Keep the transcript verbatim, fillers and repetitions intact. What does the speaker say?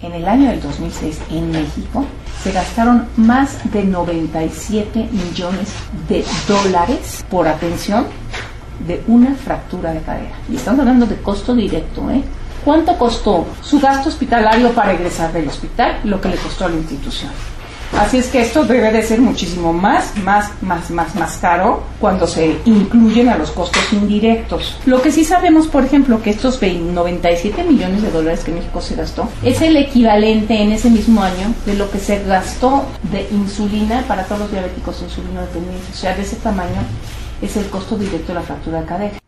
En el año del dos mil seis en México se gastaron más de noventa y siete millones de dólares por atención de una fractura de cadera. Y estamos hablando de costo directo, ¿eh? ¿Cuánto costó su gasto hospitalario para egresar del hospital? Lo que le costó a la institución. Así es que esto debe de ser muchísimo más, más, más, más, más caro cuando se incluyen a los costos indirectos. Lo que sí sabemos, por ejemplo, que estos noventa y siete millones de dólares que México se gastó es el equivalente en ese mismo año de lo que se gastó de insulina para todos los diabéticos insulinodependientes. O sea, de ese tamaño es el costo directo de la fractura de cadera.